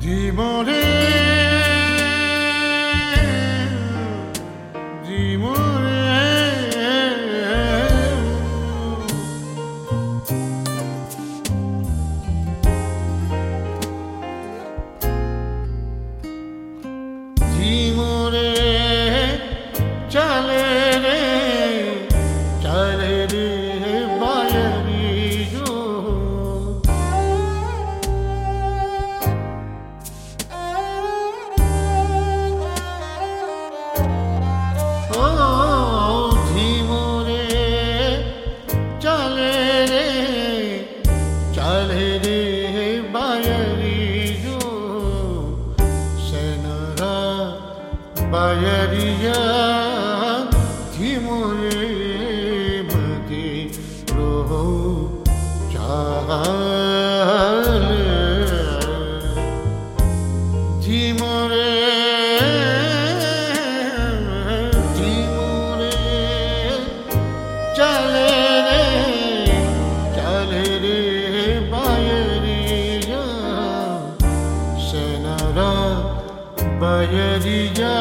জীবনে জীবনে জীবনে চলে রে চলে রে বায়রি জো ও জীবনে চলে রে চলে রে বায়রি জো সেনরা বায়রিয়া জীবনে মতে রো চালে জীবনে জীবনে চলে রে বায়রিয়া সেনরা বায়রিয়া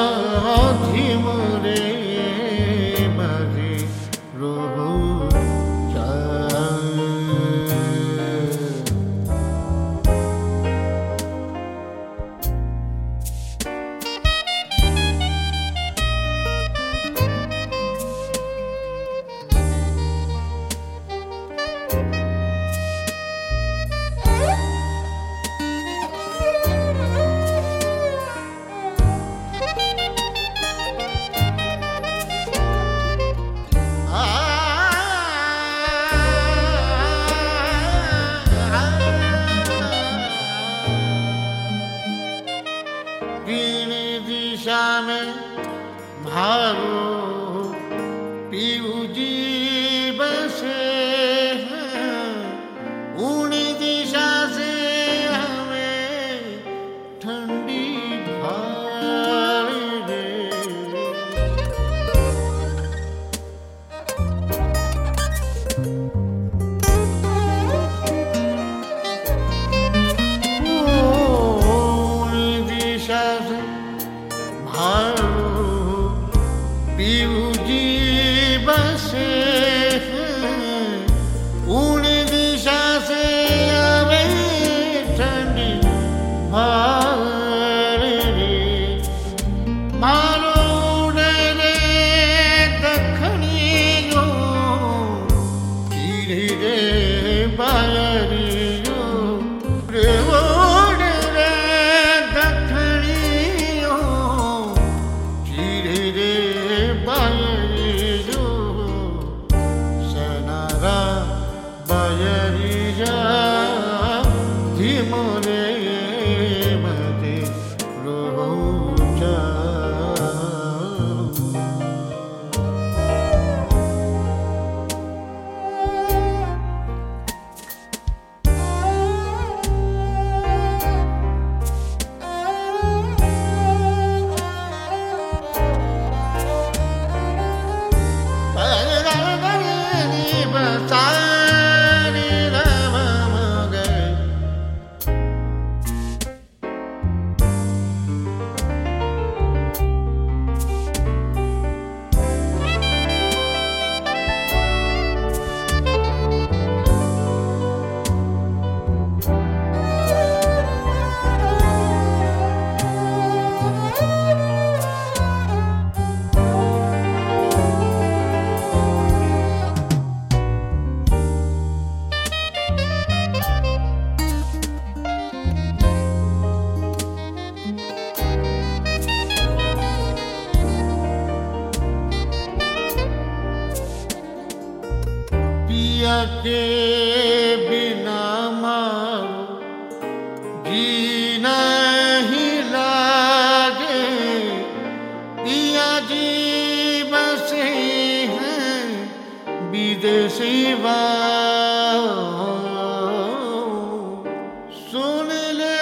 জীবনে মতে রো दिशा में भारो पीऊजी बसे हैं उन दिशा से हमें ठंडी धार दे पीऊजी बसे हैं उन दिशा से हमें ठंडी भार रे मारो रे दखनियो धीरे रे बायरियो रे रे दखनियो धीरे रे बायरियो सेनरा बायरिया जीवने मते रो पिया के बिना मारो जी नहीं लागे पिया जी बसे हैं विदेशी सुन ले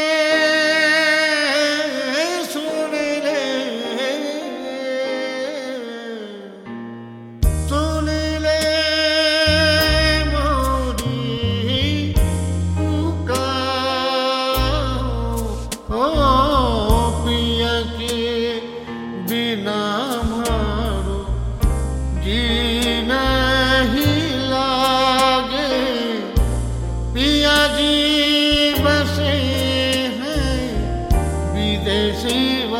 सुन ले सुन ले मोरी पुकार सिवा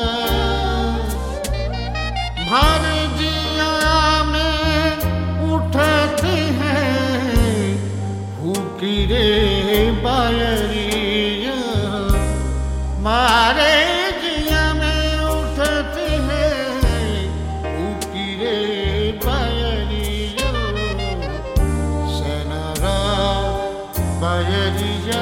भारजिया में उठते हैं फूकी रे बायरिया मारे जिया में उठते हैं फूकी रे Bairiya सेनारा Bairiya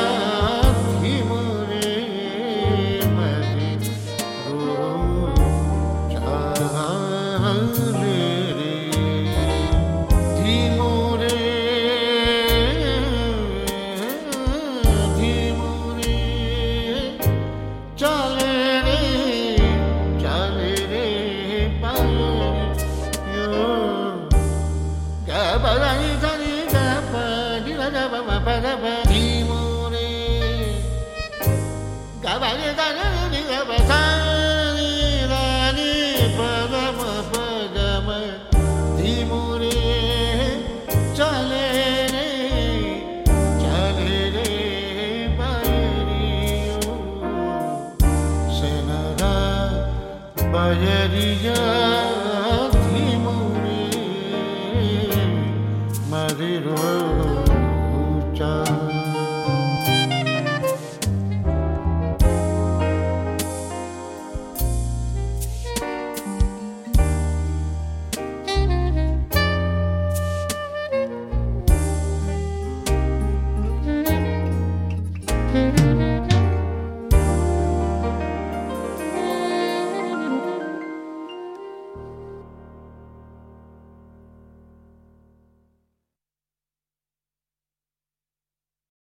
Bayariya dhimure madhiro ucha